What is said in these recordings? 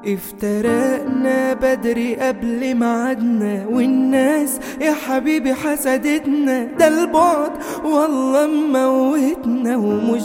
افترقنا بدري قبل ميعادنا، والناس يا حبيبي حسدتنا. ده البعد والله موتنا ومش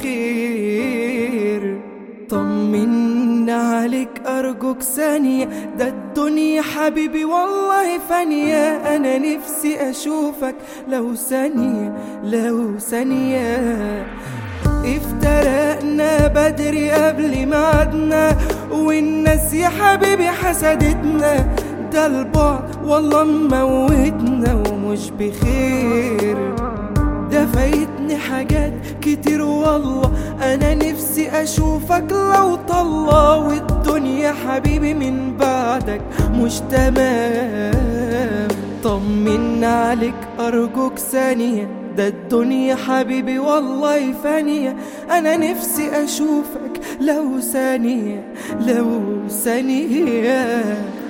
بخير. طمنا عليك أرجوك ثانية، ده الدنيا حبيبي والله فانية. أنا نفسي أشوفك لو ثانية لو ثانية. افترقنا بدري قبل ميعادنا، والناس يا حبيبي حسدتنا. ده البعد والله موتنا ومش بخير. ده فايتني حاجات كتير والله، انا نفسي اشوفك لو طلع. والدنيا حبيبي من بعدك مش تمام. طمنا عليك ارجوك ثانية، ده الدنيا حبيبي والله فانية. انا نفسي اشوفك لو ثانية لو ثانية.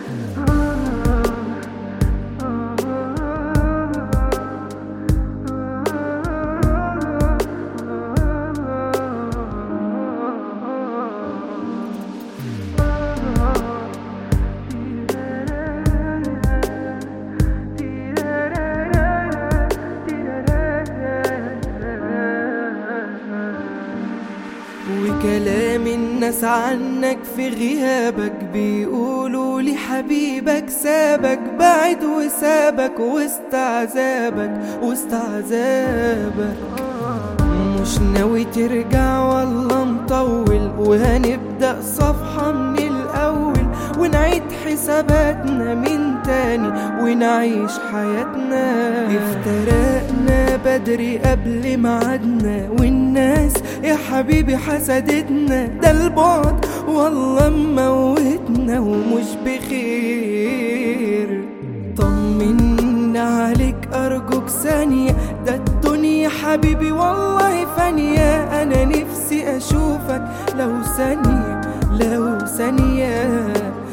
وكلام الناس عنك في غيابك بيقولوا لي حبيبك سابك، بعد وسابك وسط عذابك وسط عذابك. مش ناوي ترجع والله مطول، وهنبدأ صفحة من الأول، ونعيد حساباتنا من تاني ونعيش حياتنا. افترقنا بدري قبل ميعادنا، والناس يا حبيبي حسدتنا. ده البعد والله موتنا ومش بخير. طمنا عليك أرجوك ثانية، ده الدنيا حبيبي والله فانية. أنا نفسي أشوفك لو ثانية لو ثانية.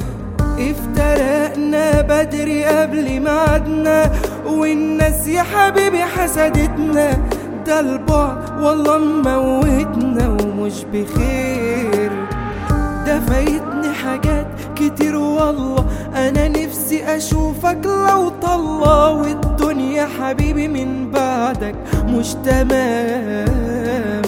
افترقنا بدري قبل ميعادنا، والناس يا حبيبي حسدتنا. ده البعد والله موتنا ومش بخير. ده فايتني حاجات كتير والله، انا نفسي اشوفك لو طلع. والدنيا حبيبي من بعدك مش تمام.